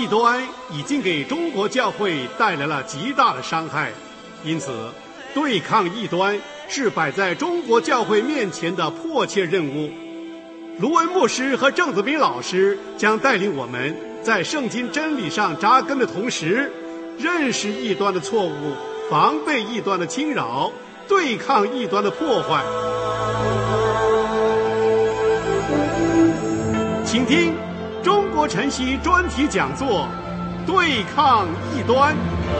端已经给中国教会带来了极大的伤害，因此对抗异端是摆在中国教会面前的迫切任务。卢文牧师和郑子斌老师将带领我们在圣经真理上扎根的同时，认识异端的错误，防备异端的侵扰，对抗异端的破坏。请听中国晨曦专题讲座《对抗异端》。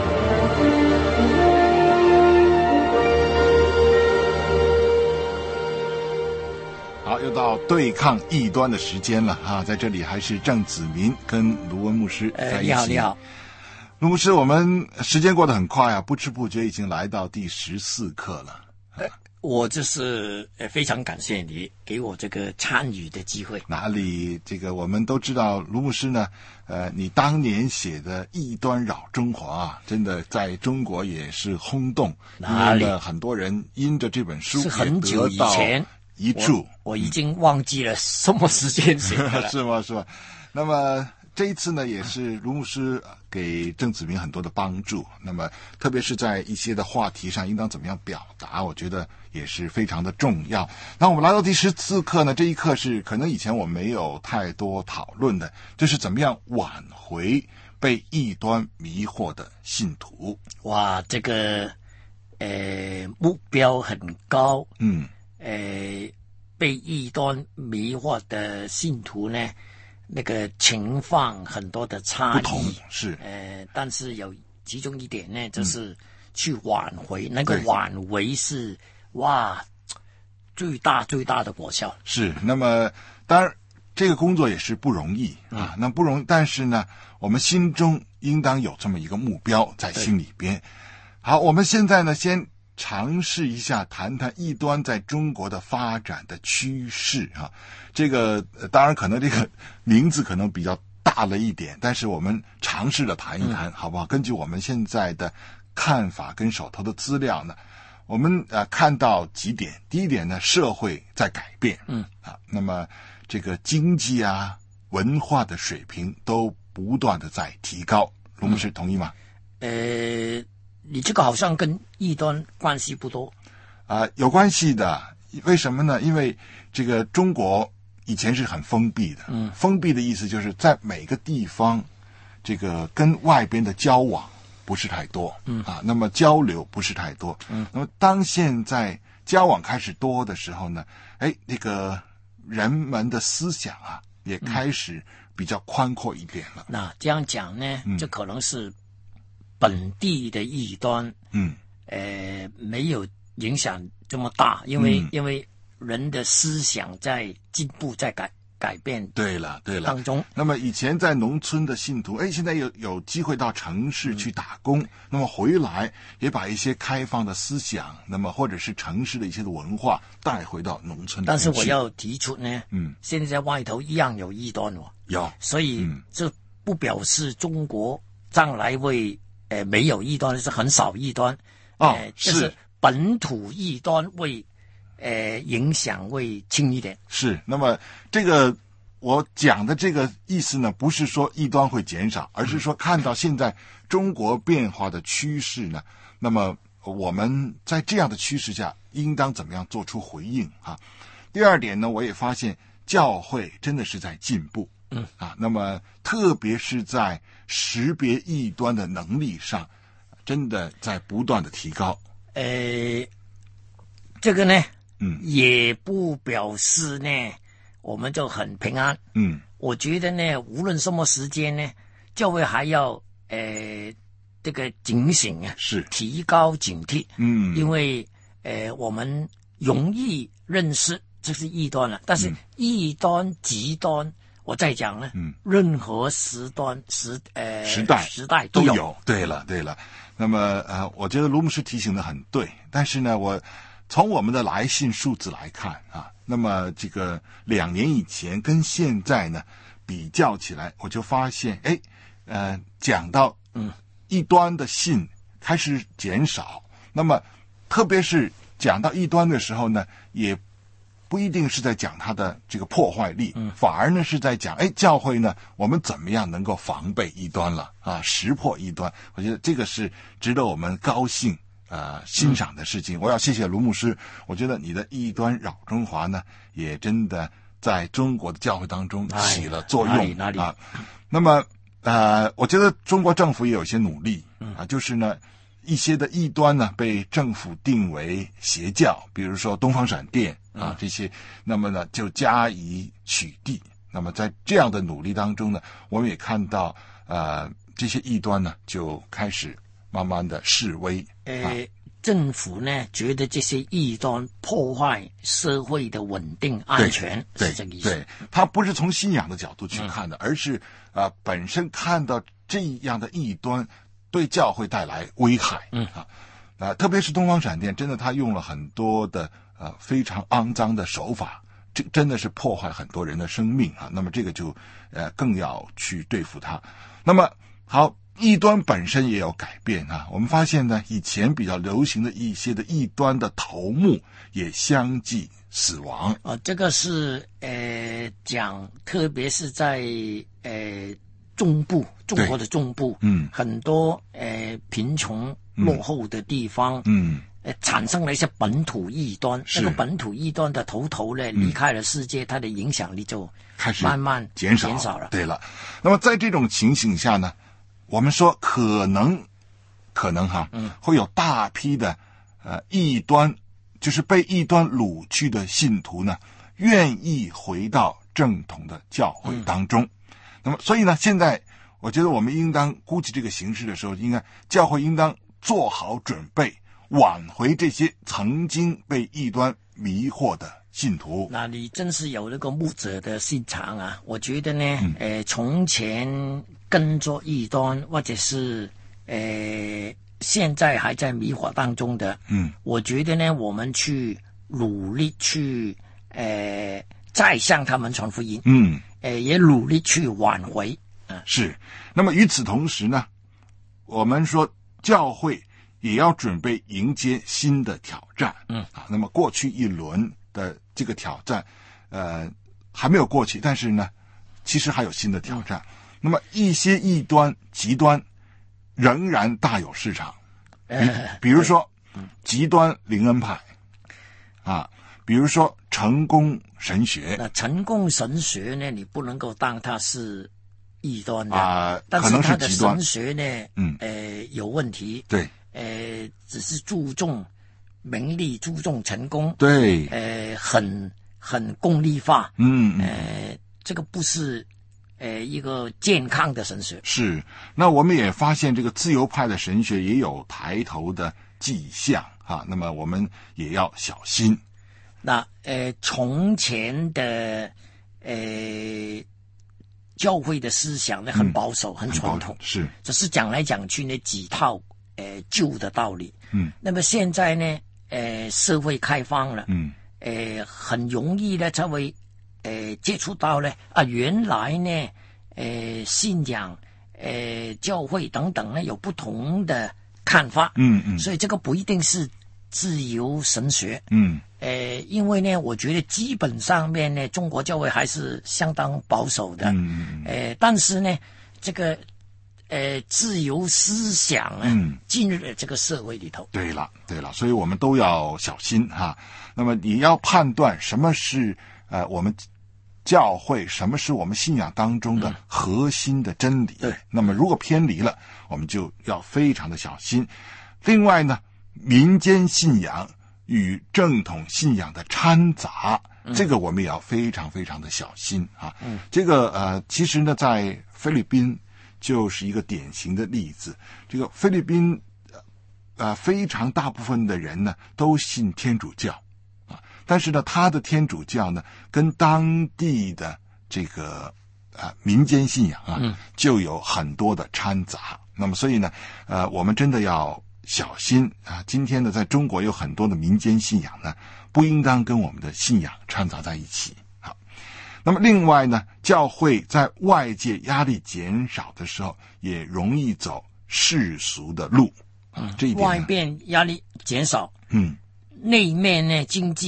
好，又到对抗异端的时间了啊！在这里还是郑子明跟卢文牧师在一起。 你好。 卢牧师，我们时间过得很快啊，不知不觉已经来到第14课了。 我就是非常感谢你给我这个参与的机会。 哪里，这个我们都知道，卢牧师呢，你当年写的《异端扰中华》啊，真的在中国也是轰动，因为很多人因着这本书是很久以前一注， 我已经忘记了什么时间写的了。 是吗？是吗？那么这一次呢，也是卢牧师给郑子明很多的帮助。那么特别是在一些的话题上应当怎么样表达，我觉得也是非常的重要。那我们来到第14课呢，这一课是可能以前我没有太多讨论的，就是怎么样挽回被异端迷惑的信徒。 哇，这个目标很高。被异端迷惑的信徒呢，那个情况很多的差异， 不同是， 但是有其中一点呢，就是去挽回，那个挽回是哇，最大的果效。 是，那么当然这个工作也是不容易啊，那不容易，但是呢，我们心中应当有这么一个目标在心里边。好，我们现在呢，先尝试一下谈谈异端在中国的发展的趋势啊。这个当然可能这个名字可能比较大了一点，但是我们尝试着谈一谈，好不好？根据我们现在的看法跟手头的资料呢，我们看到几点。第一点呢，社会在改变，那么这个经济啊、文化的水平都不断的在提高。卢牧师同意吗？ 你这个好像跟异端关系不多有关系的。为什么呢？因为这个中国以前是很封闭的，封闭的意思就是在每个地方，这个跟外边的交往不是太多，那么交流不是太多，那么当现在交往开始多的时候呢，这个人们的思想啊也开始比较宽阔一点了。 那这样讲呢，这可能是本地的异端，没有影响这么大，因为人的思想在进步，在改变。对了当中， 那么以前在农村的信徒，现在有机会到城市去打工，那么回来也把一些开放的思想，那么或者是城市的一些的文化带回到农村里面去。 但是我要提出呢，现在在外头一样有异端有， 所以这不表示中国将来会没有异端，是很少异端就是本土异端会影响会轻一点。 是，那么这个我讲的这个意思呢，不是说异端会减少，而是说看到现在中国变化的趋势呢，那么我们在这样的趋势下应当怎么样做出回应啊？第二点呢，我也发现教会真的是在进步，那么特别是在识别异端的能力上，真的在不断的提高。 这个呢，也不表示呢我们就很平安。我觉得呢，无论什么时间呢，教会还要这个警醒啊， 是提高警惕。因为我们容易认识这是异端了，但是异端极端，我再讲呢，任何时代都有。 对了，那么我觉得卢牧师提醒的很对，但是呢，我从我们的来信数字来看啊，那么这个2年以前跟现在呢比较起来，我就发现讲到异端的信开始减少，那么特别是讲到异端的时候呢，也不一定是在讲它的这个破坏力，反而呢是在讲，教会呢，我们怎么样能够防备异端了啊，识破异端。我觉得这个是值得我们高兴欣赏的事情。我要谢谢卢牧师，我觉得你的异端扰中华呢，也真的在中国的教会当中起了作用哪里啊。那么我觉得中国政府也有些努力啊，就是呢一些的异端呢被政府定为邪教，比如说东方闪电啊这些，那么呢就加以取缔。那么在这样的努力当中呢，我们也看到这些异端呢就开始慢慢的示威。 政府呢觉得这些异端破坏社会的稳定安全，是这个意思。 对，他不是从信仰的角度去看的，而是本身看到这样的异端对教会带来危害。特别是东方闪电，真的他用了很多的非常肮脏的手法，这真的是破坏很多人的生命啊。那么这个就更要去对付他。那么好，异端本身也有改变啊。我们发现呢，以前比较流行的一些的异端的头目也相继死亡。 这个是讲，特别是在中部，中国的中部，很多贫穷落后的地方，产生了一些本土异端。那个本土异端的头呢，离开了世界，它的影响力就开始慢慢减少了。 对了，那么在这种情形下呢，我们说可能会有大批的异端，就是被异端掳去的信徒呢，愿意回到正统的教会当中。那么所以呢，现在我觉得我们应当估计这个形势的时候，教会应当做好准备，挽回这些曾经被异端迷惑的信徒。 那你真是有那个牧者的心肠啊！我觉得呢，从前跟着异端，或者是现在还在迷惑当中的，我觉得呢，我们去努力去再向他们传福音，也努力去挽回。 是。那么与此同时呢，我们说教会也要准备迎接新的挑战。那么过去一轮的这个挑战还没有过去，但是呢其实还有新的挑战。那么一些异端极端仍然大有市场，比如说极端灵恩派比如说成功神学。 那成功神学呢，你不能够当它是异端的但是它的神学呢有问题。 对， 只是注重名利，注重成功。 对， 很功利化。这个不是一个健康的神学。 是。那我们也发现这个自由派的神学也有抬头的迹象那么我们也要小心。 那从前的教会的思想呢，很保守，很传统， 是， 只是讲来讲去呢几套旧的道理。那么现在呢社会开放了，很容易呢才会接触到呢原来呢信仰教会等等呢有不同的看法。所以这个不一定是自由神学。因为呢我觉得基本上面呢中国教会还是相当保守的。但是呢这个自由思想进入了这个社会里头。 对了，所以我们都要小心那么你要判断什么是我们教会，什么是我们信仰当中的核心的真理。 对， 那么如果偏离了，我们就要非常的小心。另外呢，民间信仰与正统信仰的掺杂，这个我们也要非常非常的小心这个其实呢在菲律宾就是一个典型的例子。这个菲律宾非常大部分的人呢都信天主教但是呢他的天主教呢跟当地的这个民间信仰就有很多的掺杂。那么所以呢我们真的要小心今天呢在中国有很多的民间信仰呢不应当跟我们的信仰掺杂在一起。好，那么另外呢，教会在外界压力减少的时候也容易走世俗的路这一点外边压力减少内面呢经济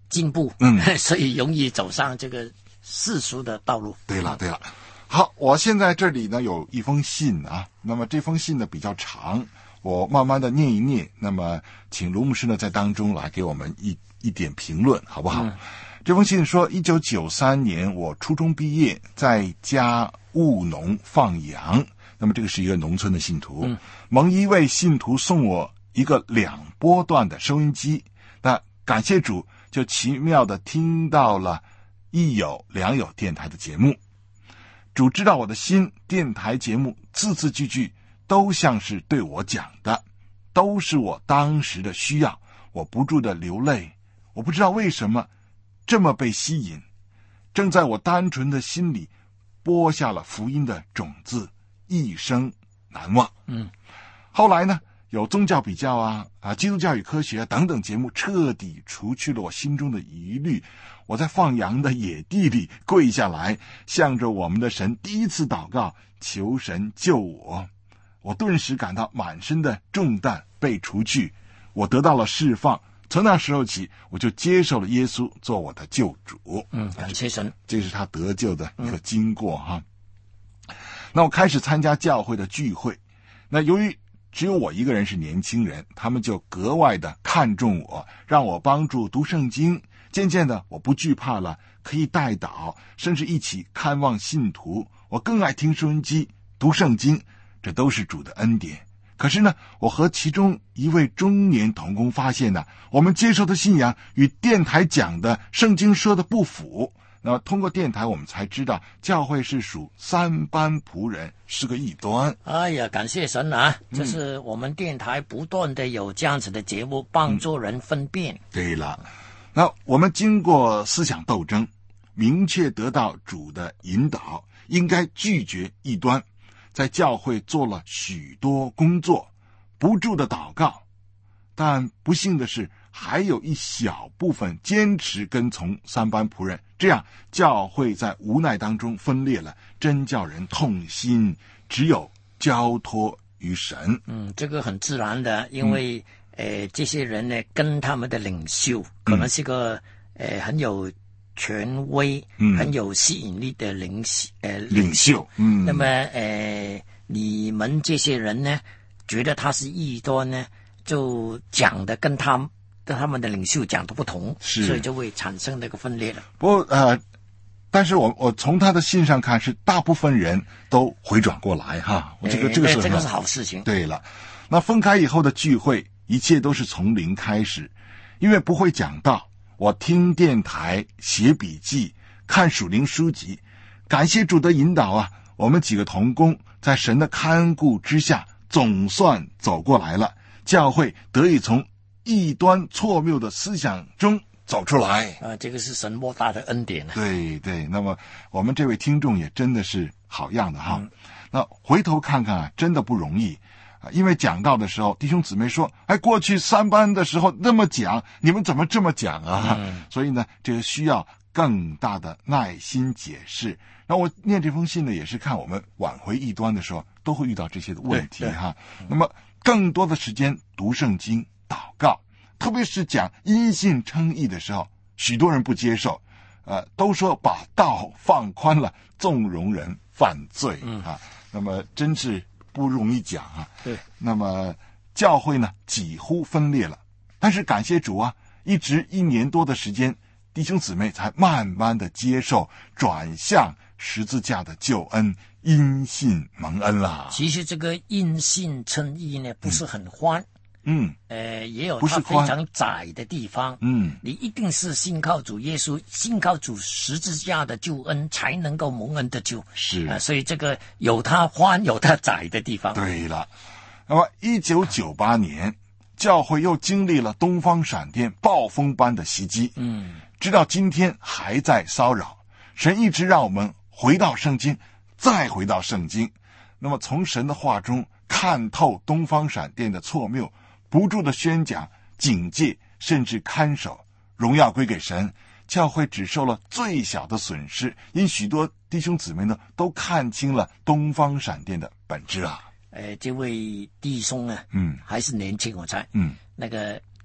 进步，所以容易走上这个世俗的道路。 对了。好，我现在这里呢有一封信啊，那么这封信呢比较长，我慢慢的念一念，那么请卢牧师呢在当中来给我们一点评论，好不好？这封信说，1993年我初中毕业，在家务农放羊，那么这个是一个农村的信徒，蒙一位信徒送我一个2波段的收音机，那感谢主，就奇妙的听到了一有两有电台的节目。主知道我的心，电台节目字字句句都像是对我讲的，都是我当时的需要，我不住的流泪，我不知道为什么这么被吸引，正在我单纯的心里播下了福音的种子，一生难忘。后来呢，有宗教比较基督教与科学等等节目彻底除去了我心中的疑虑，我在放羊的野地里跪下来，向着我们的神第一次祷告，求神救我。我顿时感到满身的重担被除去，我得到了释放。从那时候起，我就接受了耶稣做我的救主。 感谢神， 这是他得救的一个经过那我开始参加教会的聚会，那由于只有我一个人是年轻人，他们就格外的看重我，让我帮助读圣经。渐渐的，我不惧怕了，可以代祷，甚至一起看望信徒。我更爱听收音机、读圣经，这都是主的恩典。可是呢，我和其中一位中年同工发现呢，我们接受的信仰与电台讲的圣经说的不符。那么通过电台，我们才知道教会是属3班仆人，是个异端。 哎呀，感谢神啊！这是我们电台不断的有这样子的节目，帮助人分辨。 对了，那我们经过思想斗争，明确得到主的引导，应该拒绝异端，在教会做了许多工作，不住的祷告。但不幸的是，还有一小部分坚持跟从3班仆人，这样教会在无奈当中分裂了，真叫人痛心。只有交托于神。 这个很自然的，因为这些人呢，跟他们的领袖可能是个很有权威、很有吸引力的领袖。那么你们这些人呢，觉得他是异端呢，就讲的跟他们的领袖讲的不同，所以就会产生那个分裂了。 不过但是我从他的信上看，是大部分人都回转过来这个是好事情。 对了，那分开以后的聚会，一切都是从零开始，因为不会讲道，我听电台、写笔记、看属灵书籍，感谢主的引导我们几个同工在神的看顾之下，总算走过来了，教会得以从异端错谬的思想中走出来这个是神莫大的恩典对，那么我们这位听众也真的是好样的那回头看看真的不容易因为讲道的时候，弟兄姊妹说，过去3班的时候那么讲，你们怎么这么讲所以呢，这个需要更大的耐心解释。那我念这封信呢，也是看我们挽回异端的时候，都会遇到这些的问题那么更多的时间读圣经、祷告，特别是讲因信称义的时候，许多人不接受，都说把道放宽了，纵容人犯罪那么真是不容易讲对， 那么教会呢几乎分裂了，但是感谢主一直1年多的时间，弟兄姊妹才慢慢的接受，转向十字架的救恩，因信蒙恩啦。 其实这个因信称义呢，不是很宽。也有它非常窄的地方。你一定是信靠主耶稣，信靠主十字架的救恩，才能够蒙恩的救。 是所以这个有它宽，有它窄的地方。 对了，那么1998年，教会又经历了东方闪电暴风般的袭击。直到今天还在骚扰。神一直让我们回到圣经，再回到圣经。那么从神的话中看透东方闪电的错谬，不住的宣讲、警戒，甚至看守，荣耀归给神。教会只受了最小的损失，因许多弟兄姊妹呢都看清了东方闪电的本质这位弟兄还是年轻，我猜。 那个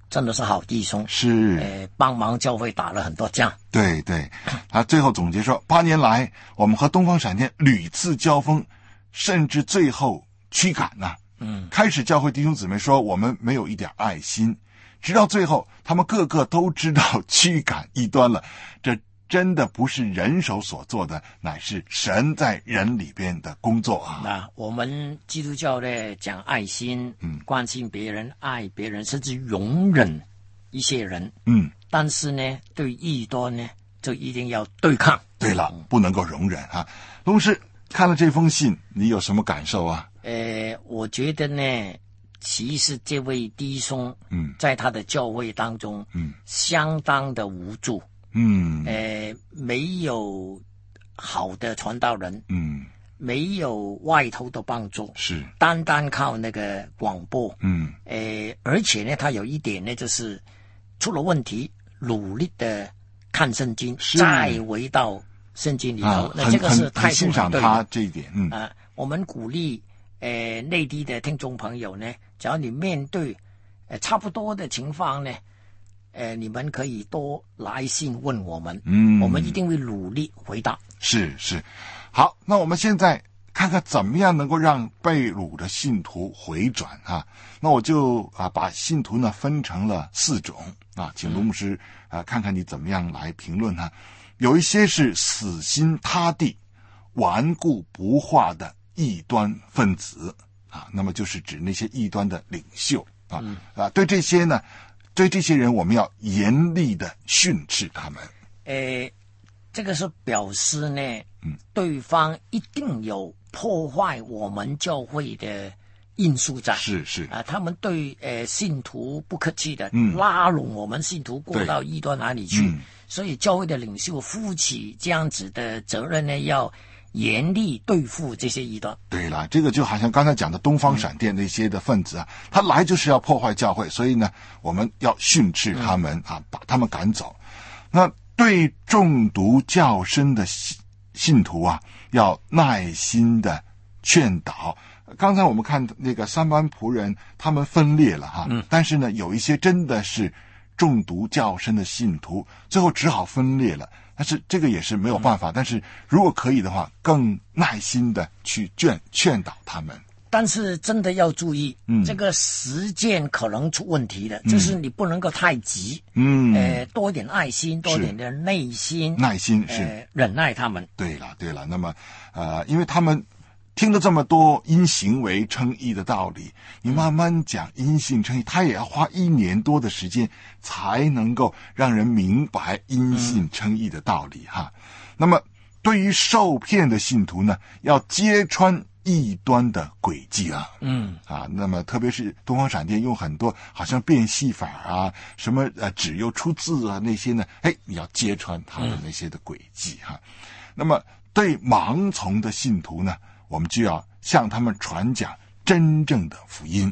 真的是好弟兄， 是帮忙教会打了很多仗。 对对，他最后总结说，8年来我们和东方闪电屡次交锋，甚至最后驱赶呐。开始教会弟兄姊妹说我们没有一点爱心，直到最后他们个个都知道驱赶异端了，这真的不是人手所做的，乃是神在人里边的工作啊。 那我们基督教呢，讲爱心，关心别人，爱别人，甚至容忍一些人，但是呢，对异端呢，就一定要对抗。 对了，不能够容忍啊。卢牧师看了这封信，你有什么感受啊？ 我觉得呢，其实这位弟兄，在他的教会当中，相当的无助。没有好的传道人，没有外头的帮助， 是单单靠那个广播，而且呢，他有一点呢，就是出了问题，努力的看圣经，再回到圣经里头，那这个是太欣赏他这一点， 我们鼓励内地的听众朋友呢，只要你面对差不多的情况呢。你们可以多来信问我们，我们一定会努力回答。 是，好，那我们现在看看怎么样能够让被掳的信徒回转啊？那我就把信徒呢分成了4种啊，请卢牧师看看你怎么样来评论哈。有一些是死心塌地、顽固不化的异端分子啊，那么就是指那些异端的领袖对这些呢。对这些人，我们要严厉的训斥他们。 这个是表示呢，对方一定有破坏我们教会的因素在。 是他们对信徒不客气的，拉拢我们信徒过到异端哪里去。所以教会的领袖负起这样子的责任呢，要严厉对付这些异端。 对了，这个就好像刚才讲的东方闪电那些的分子他来就是要破坏教会，所以呢，我们要训斥他们把他们赶走。那对中毒较深的信徒要耐心的劝导。刚才我们看那个3班仆人，他们分裂了但是呢，有一些真的是中毒较深的信徒，最后只好分裂了。但是这个也是没有办法，但是如果可以的话，更耐心的去劝导他们。 但是真的要注意，这个实践可能出问题的，就是你不能够太急，多一点爱心，多一点的耐心是忍耐他们。 对了，那么因为他们听了这么多因行为称义的道理，你慢慢讲因信称义，他也要花1年多的时间才能够让人明白因信称义的道理那么对于受骗的信徒呢，要揭穿异端的诡计那么特别是东方闪电用很多好像变戏法什么只有出自那些呢，你要揭穿他的那些的诡计那么对盲从的信徒呢，我们就要向他们传讲真正的福音。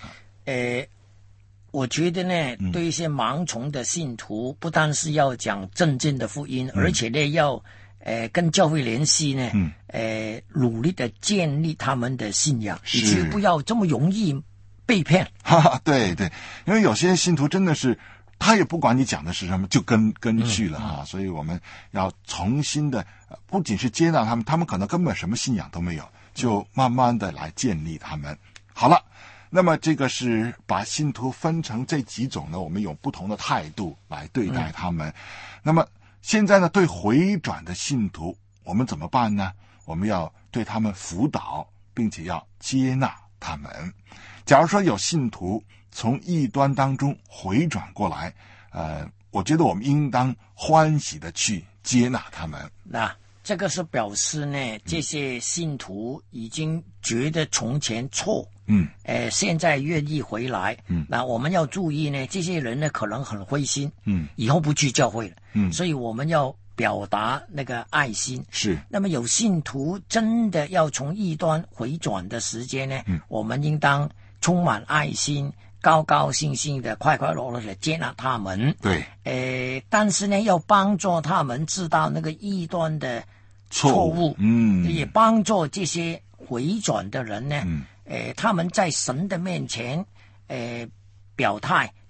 我觉得呢，对一些盲从的信徒，不但是要讲真正的福音，而且呢要跟教会联系呢，努力的建立他们的信仰，以及不要这么容易被骗。 对，因为有些信徒真的是他也不管你讲的是什么，就跟去了所以我们要重新的，不仅是接纳他们，他们可能根本什么信仰都没有，就慢慢的来建立他们。好了，那么这个是把信徒分成这几种呢，我们有不同的态度来对待他们。那么现在呢，对回转的信徒我们怎么办呢？我们要对他们辅导，并且要接纳他们。假如说有信徒从异端当中回转过来，我觉得我们应当欢喜的去接纳他们。 那这个是表示呢，这些信徒已经觉得从前错，现在愿意回来，那我们要注意呢，这些人呢可能很灰心，以后不去教会了，所以我们要表达那个爱心。 是。 那么有信徒真的要从异端回转的时间呢，我们应当充满爱心，高高兴兴的、快快乐乐的接纳他们。 对。 但是呢，要帮助他们知道那个异端的错误，也帮助这些回转的人呢，他们在神的面前，表态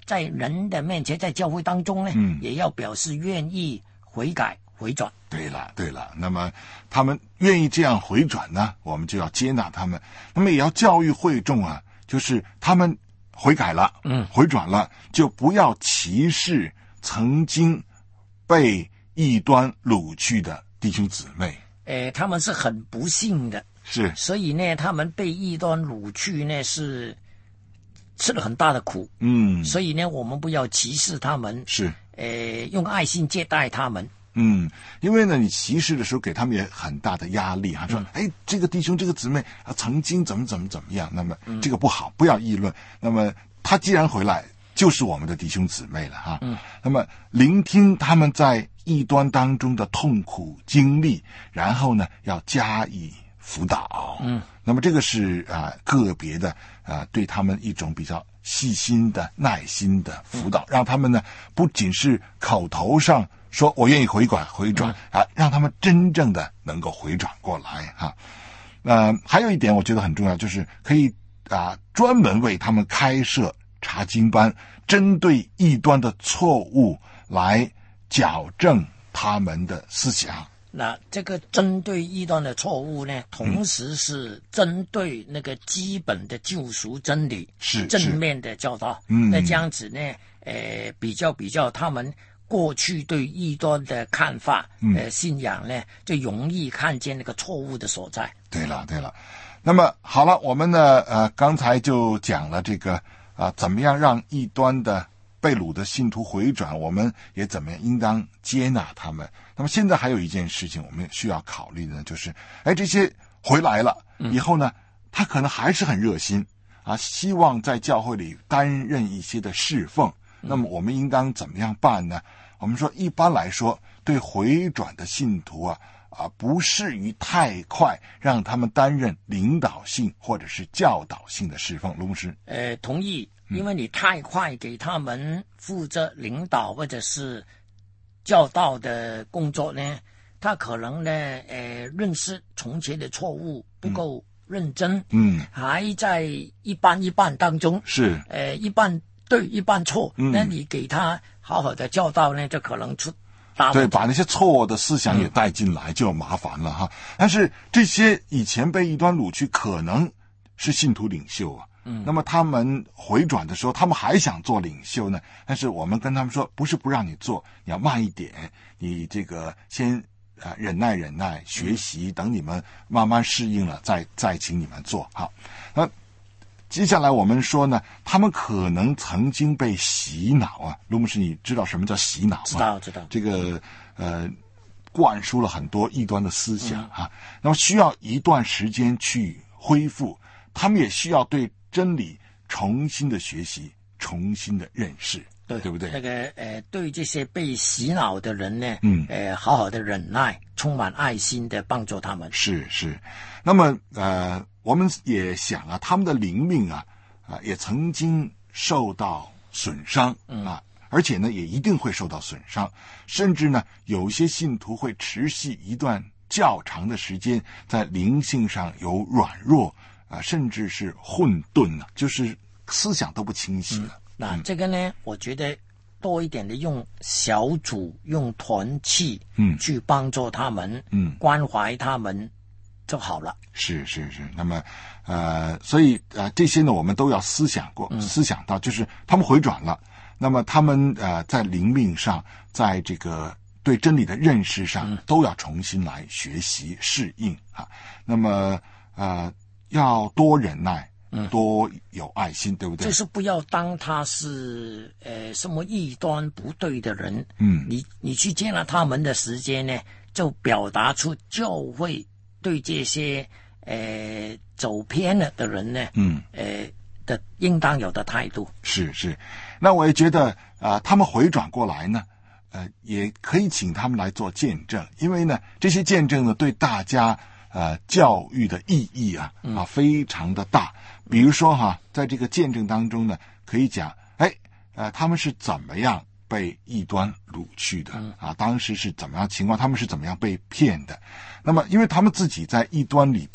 在人的面前，在教会当中呢，也要表示愿意悔改回转。 对了，那么他们愿意这样回转呢，我们就要接纳他们，那么也要教育会众啊，就是他们悔改了，回转了，就不要歧视曾经被异端掳去的弟兄姊妹。 他们是很不幸的， 是， 所以呢，他们被异端掳去呢，是吃了很大的苦。所以呢，我们不要歧视他们，是，用爱心接待他们。 因为呢，你歧视的时候给他们也很大的压力哈，说，这个弟兄这个姊妹啊，曾经怎么样，那么这个不好，不要议论。那么他既然回来，就是我们的弟兄姊妹了哈。那么聆听他们在异端当中的痛苦经历，然后呢，要加以辅导。那么这个是个别的对他们一种比较细心的、耐心的辅导，让他们呢不仅是口头上说我愿意回转让他们真正的能够回转过来哈。还有一点我觉得很重要，就是可以专门为他们开设查经班，针对异端的错误来矫正他们的思想。 那这个针对异端的错误呢，同时是针对那个基本的救赎真理，是正面的教导。那这样子呢，比较他们过去对异端的看法，信仰呢，就容易看见那个错误的所在。 对了，那么好了，我们呢，刚才就讲了这个怎么样让异端的被掳的信徒回转，我们也怎么样应当接纳他们。那么现在还有一件事情我们需要考虑的呢，就是这些回来了以后呢，他可能还是很热心希望在教会里担任一些的侍奉。那么我们应当怎么样办呢？我们说一般来说，对回转的信徒不适于太快让他们担任领导性或者是教导性的侍奉。卢牧师同意，因为你太快给他们负责领导或者是教导的工作呢，他可能呢认识从前的错误不够认真，还在一半当中，是一半对一半错，那你给他好好的教导呢，就可能出大问题。 对，把那些错误的思想也带进来就麻烦了哈。但是这些以前被异端掳去可能是信徒领袖那么他们回转的时候，他们还想做领袖呢，但是我们跟他们说，不是不让你做，你要慢一点，你这个先忍耐学习，等你们慢慢适应了再请你们做。好，那接下来我们说呢，他们可能曾经被洗脑卢牧师，你知道什么叫洗脑吗？ 知道。 这个灌输了很多异端的思想那么需要一段时间去恢复，他们也需要对真理重新的学习，重新的认识，对不对？ 那个对这些被洗脑的人呢，好好的忍耐，充满爱心的帮助他们。 是。那么我们也想他们的灵命也曾经受到损伤而且呢也一定会受到损伤，甚至呢有些信徒会持续一段较长的时间在灵性上有软弱甚至是混沌就是思想都不清晰了。 那这个呢，我觉得多一点的用小组、用团契去帮助他们，关怀他们就好了。 是。那么所以这些呢我们都要思想到，就是他们回转了，那么他们在灵命上，在这个对真理的认识上都要重新来学习适应那么要多忍耐，多有爱心，对不对？ 就是不要当他是什么异端不对的人，你去见了他们的时间呢，就表达出教会对这些走偏了的人呢，的应当有的态度。 是。那我也觉得他们回转过来呢，也可以请他们来做见证，因为呢这些见证呢对大家教育的意义非常的大。比如说在这个见证当中呢，可以讲他们是怎么样被异端掳去的当时是怎么样情况，他们是怎么样被骗的。那么因为他们自己在异端里边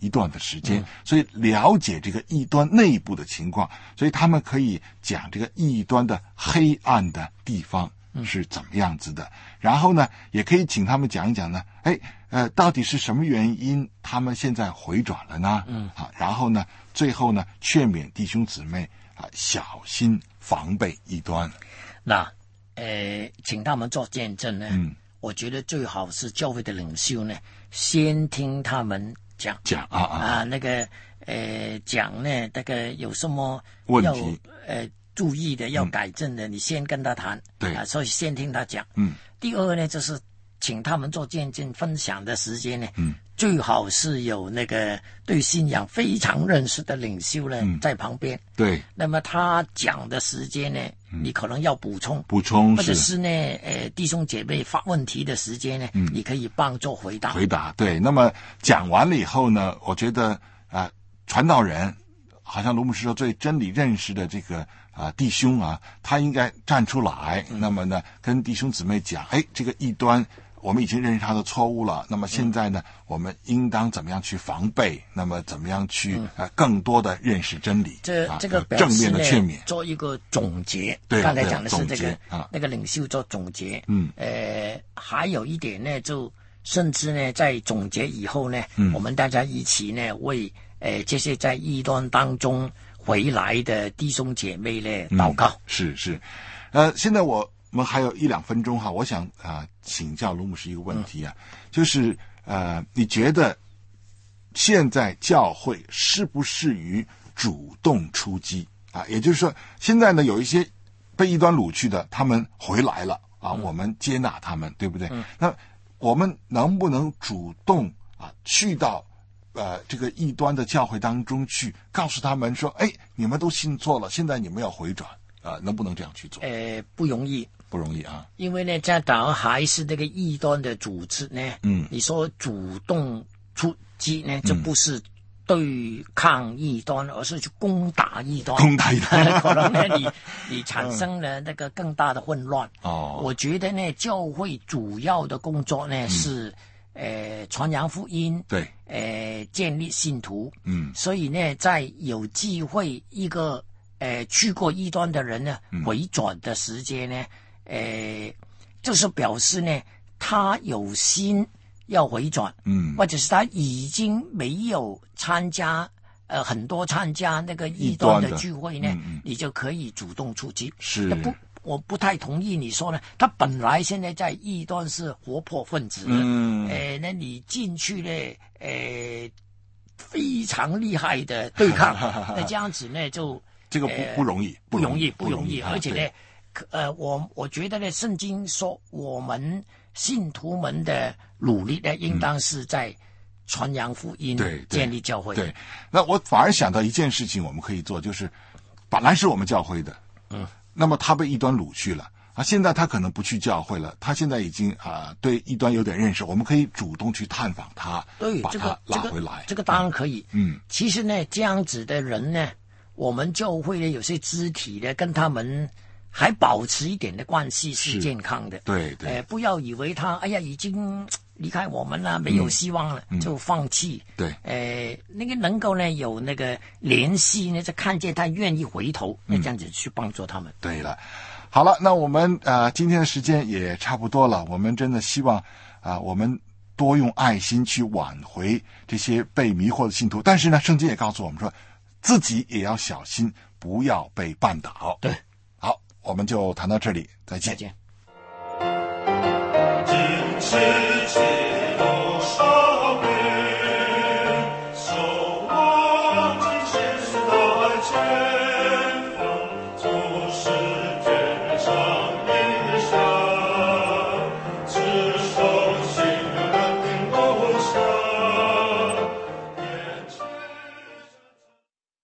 一段的时间，所以了解这个异端内部的情况，所以他们可以讲这个异端的黑暗的地方是怎么样子的。然后呢，也可以请他们讲一讲呢，到底是什么原因他们现在回转了呢？然后呢，最后呢，劝勉弟兄姊妹小心防备异端。 那请他们做见证呢，我觉得最好是教会的领袖呢，先听他们讲那个讲呢，那个有什么问题注意的要改正的，你先跟他谈。 对所以先听他讲。第二呢，就是请他们做见证分享的时间呢，最好是有那个对信仰非常认识的领袖呢，在旁边。 对， 那么他讲的时间呢，你可能要补充，或者是呢，弟兄姐妹发问题的时间呢，你可以帮助回答。 对。那么讲完了以后呢，我觉得传道人好像卢牧师说，对真理认识的这个弟兄他应该站出来，那么呢，跟弟兄姊妹讲，这个异端我们已经认识他的错误了，那么现在呢，我们应当怎么样去防备，那么怎么样去更多的认识真理。 这个正面的劝勉， 做一个总结。 对， 刚才讲的是这个那个领袖做总结。还有一点呢，就甚至呢，在总结以后呢，我们大家一起呢，为这些在异端当中回来的弟兄姐妹呢祷告。 是。现在我们还有1-2分钟我想请教卢牧师一个问题就是你觉得现在教会适不适于主动出击也就是说，现在呢有一些被异端掳去的，他们回来了我们接纳他们，对不对？那我们能不能主动去到这个异端的教会当中去，告诉他们说，你们都信错了，现在你们要回转能不能这样去做？ 不容易因为呢，这当然还是那个异端的组织呢。你说主动出击呢，这不是对抗异端，而是去攻打异端。可能呢，你产生了那个更大的混乱。我觉得呢，教会主要的工作呢是传扬福音， 对， 建立信徒。所以呢，在有机会一个去过异端的人呢，回转的时间呢，就是表示呢，他有心要回转，或者是他已经没有参加很多参加那个异端的聚会呢，你就可以主动出击。我不太同意你说呢，他本来现在在异端是活泼分子，那你进去呢，非常厉害的对抗，那这样子呢就这个不容易， 而且呢，我觉得呢，圣经说我们信徒们的努力呢，应当是在传扬福音，建立教会。 对，那我反而想到一件事情，我们可以做，就是本来是我们教会的，那么他被异端掳去了现在他可能不去教会了，他现在已经对异端有点认识，我们可以主动去探访他，把他拉回来。 这个当然可以。其实呢，这样子的人呢，我们教会呢有些肢体呢，跟他们还保持一点的关系是健康的。 对， 不要以为他已经离开我们了，没有希望了，就放弃。 对， 那个能够呢有那个联系呢，就看见他愿意回头，那这样子去帮助他们。 对了，好了，那我们今天的时间也差不多了，我们真的希望我们多用爱心去挽回这些被迷惑的信徒，但是呢，圣经也告诉我们说，自己也要小心，不要被绊倒。 对， 好，我们就谈到这里，再见。 再见。